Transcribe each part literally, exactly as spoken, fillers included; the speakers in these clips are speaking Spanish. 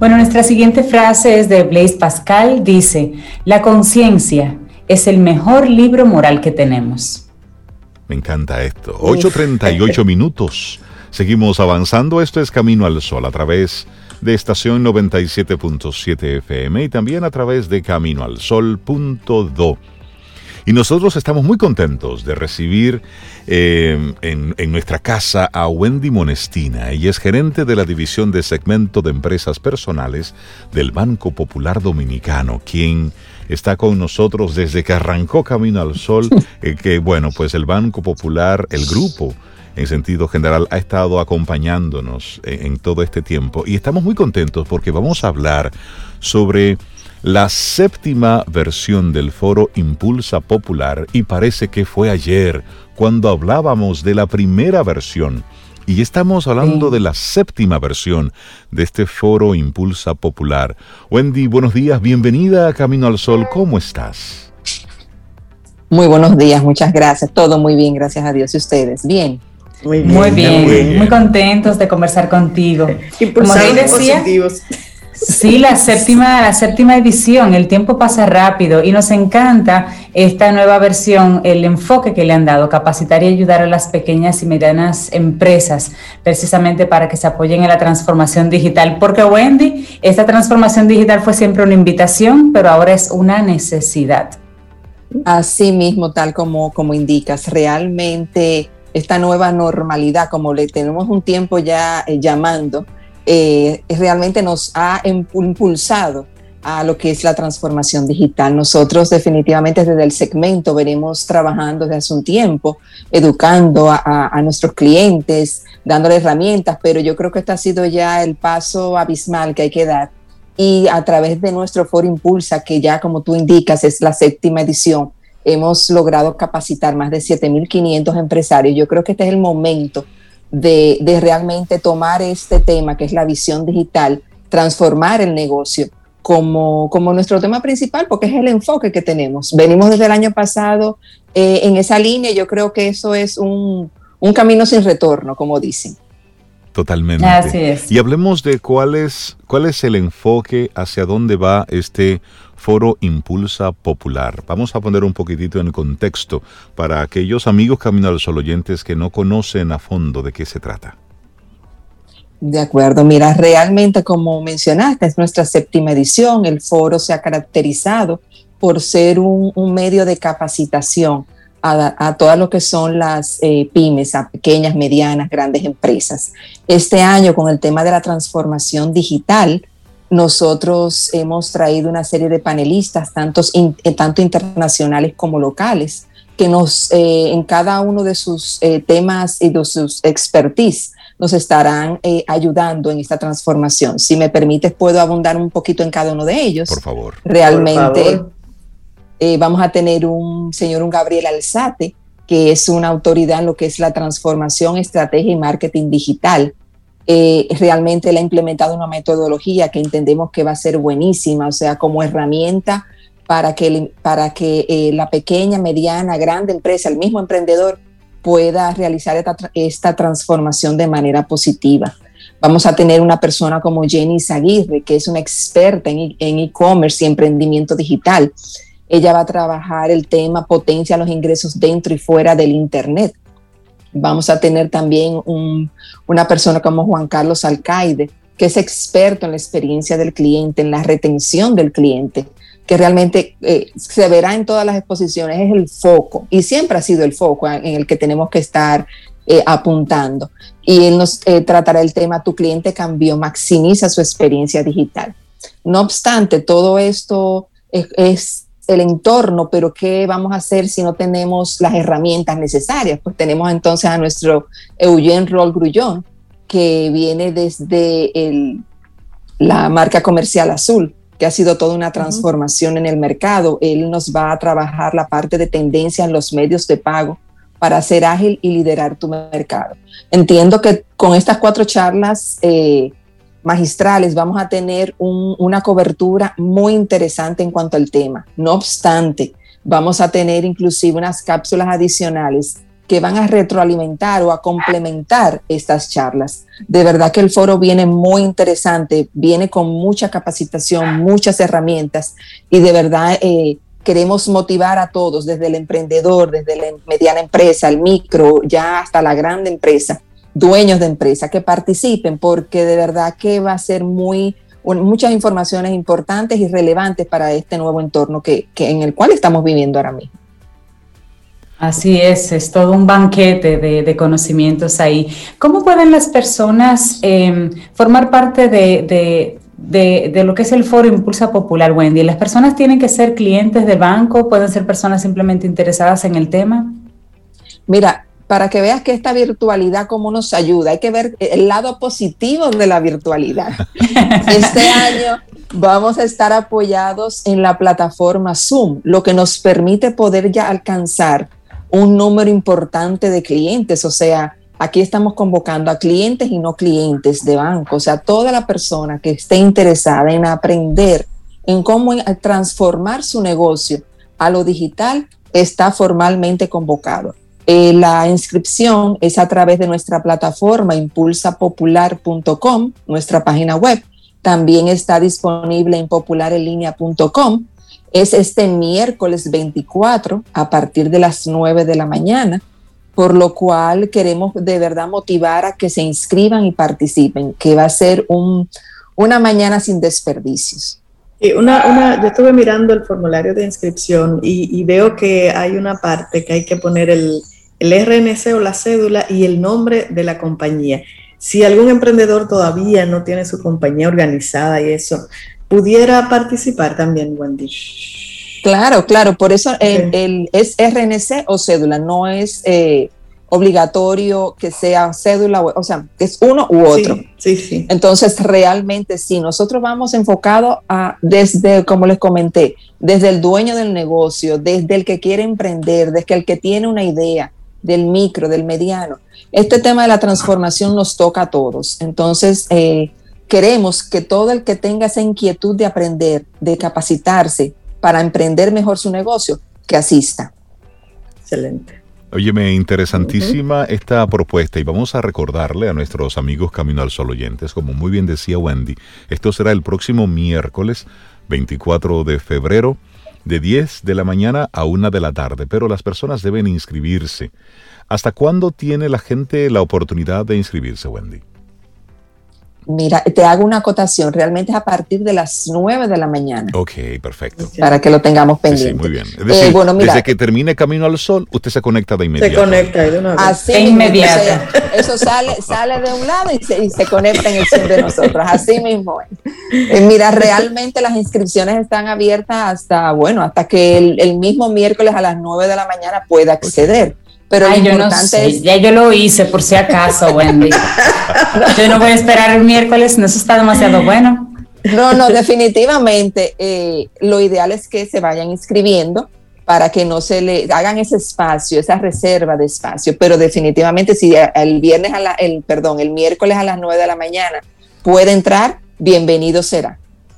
Bueno, nuestra siguiente frase es de Blaise Pascal, dice: la conciencia es el mejor libro moral que tenemos. Me encanta esto. ocho treinta y ocho minutos. Seguimos avanzando. Esto es Camino al Sol a través de estación noventa y siete punto siete F M y también a través de camino al sol punto do. Y nosotros estamos muy contentos de recibir eh, en, en nuestra casa a Wendy Monestina. Ella es gerente de la división de segmento de empresas personales del Banco Popular Dominicano, quien está con nosotros desde que arrancó Camino al Sol, eh, que bueno, pues el Banco Popular, el grupo en sentido general, ha estado acompañándonos en, en todo este tiempo. Y estamos muy contentos porque vamos a hablar sobre la séptima versión del foro Impulsa Popular, y parece que fue ayer cuando hablábamos de la primera versión. Y estamos hablando sí. de la séptima versión de este foro Impulsa Popular. Wendy, buenos días, bienvenida a Camino al Sol, ¿cómo estás? Muy buenos días, muchas gracias, todo muy bien, gracias a Dios. ¿Y ustedes? ¿Bien? Muy bien, muy, bien, muy, bien. muy contentos de conversar contigo. Impulsando positivos. Sí, la séptima, la séptima edición, el tiempo pasa rápido y nos encanta esta nueva versión, el enfoque que le han dado, capacitar y ayudar a las pequeñas y medianas empresas, precisamente para que se apoyen en la transformación digital. Porque, Wendy, esta transformación digital fue siempre una invitación, pero ahora es una necesidad. Así mismo, tal como, como indicas, realmente esta nueva normalidad, como le tenemos un tiempo ya eh, llamando, Eh, realmente nos ha impulsado a lo que es la transformación digital. Nosotros definitivamente desde el segmento venimos trabajando desde hace un tiempo, educando a, a, a nuestros clientes, dándole herramientas, pero yo creo que este ha sido ya el paso abismal que hay que dar, y a través de nuestro foro Impulsa, que ya como tú indicas es la séptima edición, hemos logrado capacitar más de siete mil quinientos empresarios. Yo creo que este es el momento De, de realmente tomar este tema que es la visión digital, transformar el negocio como, como nuestro tema principal, porque es el enfoque que tenemos. Venimos desde el año pasado eh, en esa línea, y yo creo que eso es un, un camino sin retorno, como dicen. Totalmente. Así es. Y hablemos de cuál es, cuál es el enfoque, hacia dónde va este Foro Impulsa Popular. Vamos a poner un poquitito en contexto para aquellos amigos Camino al Sol oyentes que no conocen a fondo de qué se trata. De acuerdo, mira, realmente como mencionaste, es nuestra séptima edición. El foro se ha caracterizado por ser un, un medio de capacitación a, a todas lo que son las eh, pymes, a pequeñas, medianas, grandes empresas. Este año, con el tema de la transformación digital, nosotros hemos traído una serie de panelistas, tantos in, tanto internacionales como locales, que nos, eh, en cada uno de sus eh, temas y de sus expertise, nos estarán eh, ayudando en esta transformación. Si me permites, puedo abundar un poquito en cada uno de ellos. Por favor. Realmente, Por favor. Eh, vamos a tener un señor, un Gabriel Alzate, que es una autoridad en lo que es la transformación, estrategia y marketing digital. Eh, realmente él ha implementado una metodología que entendemos que va a ser buenísima, o sea, como herramienta para que, para que eh, la pequeña, mediana, grande empresa, el mismo emprendedor pueda realizar esta, esta transformación de manera positiva. Vamos a tener una persona como Jenny Zaguirre, que es una experta en, en e-commerce y emprendimiento digital. Ella va a trabajar el tema potencia los ingresos dentro y fuera del Internet. Vamos a tener también un, una persona como Juan Carlos Alcaide, que es experto en la experiencia del cliente, en la retención del cliente, que realmente eh, se verá en todas las exposiciones, es el foco, y siempre ha sido el foco en el que tenemos que estar eh, apuntando. Y él nos eh, tratará el tema Tu cliente cambió, maximiza su experiencia digital. No obstante, todo esto es, es el entorno, pero ¿qué vamos a hacer si no tenemos las herramientas necesarias? Pues tenemos entonces a nuestro Eugene Roll Grullón, que viene desde el, la marca comercial Azul, que ha sido toda una transformación uh-huh. en el mercado. Él nos va a trabajar la parte de tendencia en los medios de pago para ser ágil y liderar tu mercado. Entiendo que con estas cuatro charlas eh, magistrales vamos a tener un, una cobertura muy interesante en cuanto al tema. No obstante, vamos a tener inclusive unas cápsulas adicionales que van a retroalimentar o a complementar estas charlas. De verdad que el foro viene muy interesante, viene con mucha capacitación, muchas herramientas y de verdad eh, queremos motivar a todos, desde el emprendedor, desde la mediana empresa, el micro, ya hasta la grande empresa, dueños de empresa, que participen porque de verdad que va a ser muy, muchas informaciones importantes y relevantes para este nuevo entorno que, que en el cual estamos viviendo ahora mismo. Así es, es todo un banquete de, de conocimientos ahí. ¿Cómo pueden las personas eh, formar parte de, de, de, de lo que es el Foro Impulsa Popular, Wendy? ¿Las personas tienen que ser clientes del banco? ¿Pueden ser personas simplemente interesadas en el tema? Mira, para que veas que esta virtualidad cómo nos ayuda, hay que ver el lado positivo de la virtualidad. Este año vamos a estar apoyados en la plataforma Zoom, lo que nos permite poder ya alcanzar un número importante de clientes, o sea, aquí estamos convocando a clientes y no clientes de banco, o sea, toda la persona que esté interesada en aprender en cómo transformar su negocio a lo digital está formalmente convocado. Eh, la inscripción es a través de nuestra plataforma impulsa popular punto com, nuestra página web, también está disponible en popular en línea punto com. Es este miércoles veinticuatro a partir de las nueve de la mañana, por lo cual queremos de verdad motivar a que se inscriban y participen, que va a ser un, una mañana sin desperdicios. Y una, una, yo estuve mirando el formulario de inscripción y, y veo que hay una parte que hay que poner el, el R N C o la cédula y el nombre de la compañía. Si algún emprendedor todavía no tiene su compañía organizada y eso, ¿pudiera participar también, Wendy? Claro, claro, por eso Okay. el, el, es R N C o cédula, no es eh, obligatorio que sea cédula, o, o sea, es uno u otro. Sí, sí, sí. Entonces, realmente sí, nosotros vamos enfocados a, desde, como les comenté, desde el dueño del negocio, desde el que quiere emprender, desde el que tiene una idea, del micro, del mediano. Este tema de la transformación nos toca a todos. Entonces, eh, queremos que todo el que tenga esa inquietud de aprender, de capacitarse para emprender mejor su negocio, que asista. Excelente. Óyeme, interesantísima uh-huh. esta propuesta y vamos a recordarle a nuestros amigos Camino al Sol oyentes, como muy bien decía Wendy, esto será el próximo miércoles veinticuatro de febrero de diez de la mañana a una de la tarde, pero las personas deben inscribirse. ¿Hasta cuándo tiene la gente la oportunidad de inscribirse, Wendy? Mira, te hago una acotación, realmente es a partir de las nueve de la mañana. Ok, perfecto. Para que lo tengamos pendiente. Sí, sí, muy bien. Es decir, eh, bueno, mira, desde que termine Camino al Sol, usted se conecta de inmediato. Se conecta de una vez. Así de inmediato. O sea, eso sale, sale de un lado y se, y se conecta en el Zoom de nosotros. Así mismo es. Eh, mira, realmente las inscripciones están abiertas hasta, bueno, hasta que el, el mismo miércoles a las nueve de la mañana pueda acceder. Okay. Pero Ay, lo yo importante no sé, es... ya yo lo hice por si acaso, Wendy. Yo no voy a esperar el miércoles, no, eso está demasiado bueno. No, no, definitivamente eh, lo ideal es que se vayan inscribiendo para que no se le hagan ese espacio, esa reserva de espacio, pero definitivamente si el viernes a la, el, perdón, el miércoles a las nueve de la mañana puede entrar, bienvenido será.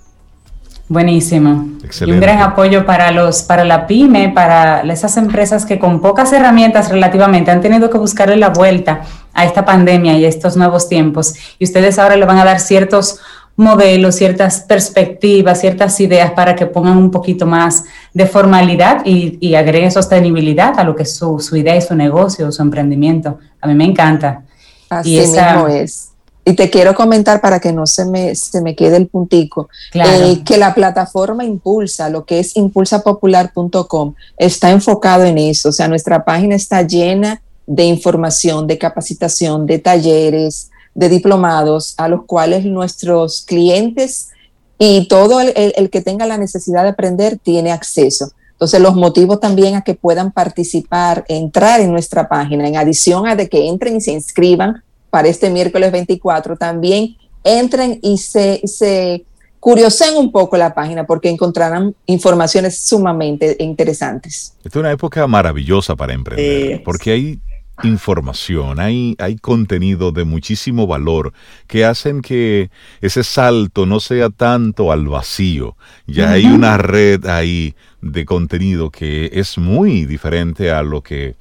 Buenísimo. Excelente. Y un gran apoyo para los, para la pyme, para esas empresas que con pocas herramientas relativamente han tenido que buscarle la vuelta a esta pandemia y a estos nuevos tiempos. Y ustedes ahora le van a dar ciertos modelos, ciertas perspectivas, ciertas ideas para que pongan un poquito más de formalidad y, y agreguen sostenibilidad a lo que es su, su idea y su negocio, su emprendimiento. A mí me encanta. Así y esa, mismo es. Y te quiero comentar para que no se me, se me quede el puntico, claro. eh, que la plataforma Impulsa, lo que es impulsa popular punto com, está enfocado en eso. O sea, nuestra página está llena de información, de capacitación, de talleres, de diplomados, a los cuales nuestros clientes y todo el, el, el que tenga la necesidad de aprender tiene acceso. Entonces, los motivos también a que puedan participar, entrar en nuestra página, en adición a de que entren y se inscriban para este miércoles veinticuatro, también entren y se, se curiosen un poco la página porque encontrarán informaciones sumamente interesantes. Esta es una época maravillosa para emprender, eh, porque hay información, hay, hay contenido de muchísimo valor que hacen que ese salto no sea tanto al vacío. Ya uh-huh. hay una red ahí de contenido que es muy diferente a lo que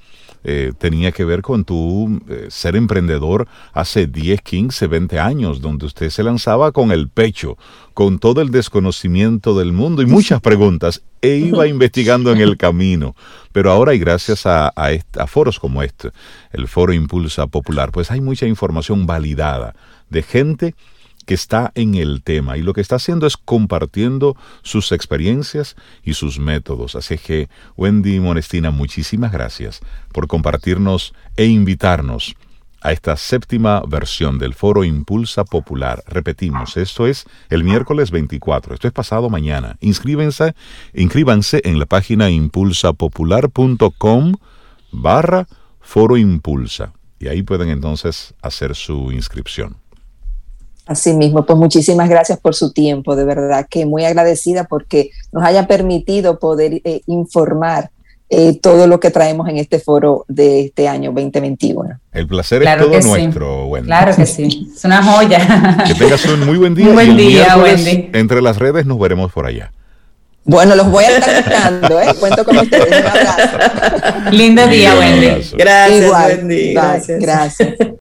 eh, tenía que ver con tu eh, ser emprendedor hace diez, quince, veinte años, donde usted se lanzaba con el pecho, con todo el desconocimiento del mundo y muchas preguntas, e iba investigando en el camino. Pero ahora, y gracias a, a, este, a foros como este, el Foro Impulsa Popular, pues hay mucha información validada de gente que está en el tema, y lo que está haciendo es compartiendo sus experiencias y sus métodos. Así que, Wendy Monestina, muchísimas gracias por compartirnos e invitarnos a esta séptima versión del Foro Impulsa Popular. Repetimos, esto es el miércoles veinticuatro, esto es pasado mañana. Inscríbanse, inscríbanse en la página impulsapopular.com barra Foro Impulsa, y ahí pueden entonces hacer su inscripción. Así mismo, pues muchísimas gracias por su tiempo, de verdad que muy agradecida porque nos haya permitido poder eh, informar eh, todo lo que traemos en este foro de este año veinte veintiuno. El placer claro es todo nuestro, sí. Wendy. Claro que sí, es una joya. Que tengas un muy buen día. Un buen y el día, miércoles, Wendy. entre las redes nos veremos por allá. Bueno, los voy a estar buscando, ¿eh? Cuento con ustedes. Un abrazo. Lindo día, Un Wendy. abrazo. Gracias, Igual. Wendy. Bye. Gracias. Gracias.